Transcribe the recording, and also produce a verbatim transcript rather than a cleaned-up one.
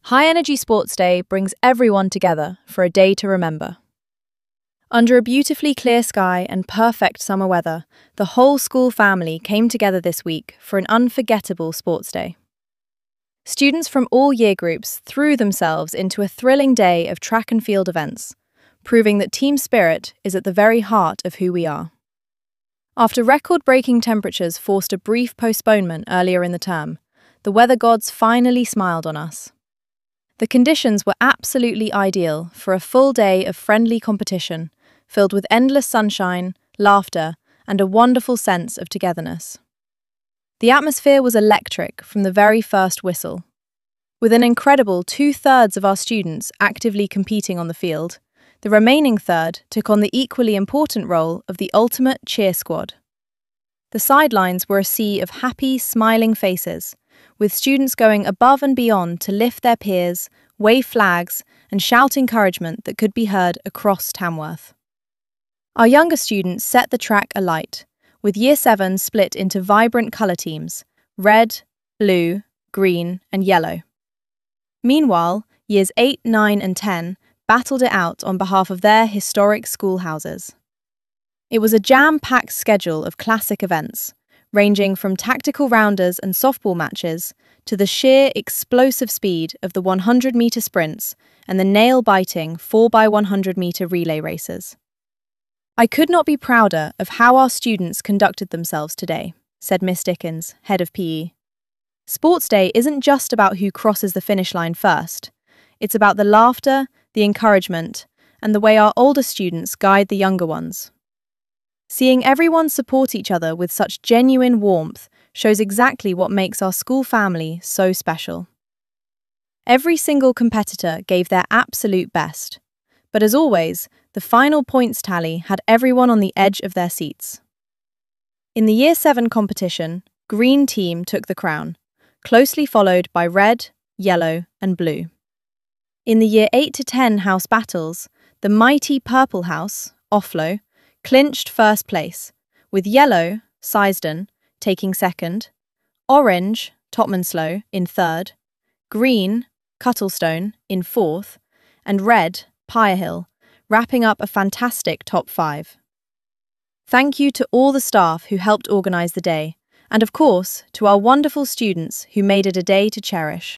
High Energy Sports Day brings everyone together for a day to remember. Under a beautifully clear sky and perfect summer weather, the whole school family came together this week for an unforgettable sports day. Students from all year groups threw themselves into a thrilling day of track and field events, proving that team spirit is at the very heart of who we are. After record-breaking temperatures forced a brief postponement earlier in the term, the weather gods finally smiled on us. The conditions were absolutely ideal for a full day of friendly competition, filled with endless sunshine, laughter, and a wonderful sense of togetherness. The atmosphere was electric from the very first whistle. With an incredible two-thirds of our students actively competing on the field, the remaining third took on the equally important role of the ultimate cheer squad. The sidelines were a sea of happy, smiling faces, with students going above and beyond to lift their peers, wave flags, and shout encouragement that could be heard across Tamworth. Our younger students set the track alight, with Year seven split into vibrant colour teams: red, blue, green, and yellow. Meanwhile, Years eight, nine, and ten battled it out on behalf of their historic schoolhouses. It was a jam-packed schedule of classic events, ranging from tactical rounders and softball matches to the sheer explosive speed of the one hundred metre sprints and the nail-biting four by one hundred metre relay races. "I could not be prouder of how our students conducted themselves today," said Miss Dickens, head of P E. "Sports Day isn't just about who crosses the finish line first. It's about the laughter, the encouragement, and the way our older students guide the younger ones. Seeing everyone support each other with such genuine warmth shows exactly what makes our school family so special." Every single competitor gave their absolute best, but as always, the final points tally had everyone on the edge of their seats. In the Year seven competition, Green Team took the crown, closely followed by Red, Yellow, and Blue. In the Year eight to ten house battles, the mighty Purple House, Offlow, clinched first place, with Yellow, Seisden, taking second, Orange, Totmanslow, in third, Green, Cuttlestone, in fourth, and Red, Pirehill, wrapping up a fantastic top five. Thank you to all the staff who helped organise the day, and of course, to our wonderful students who made it a day to cherish.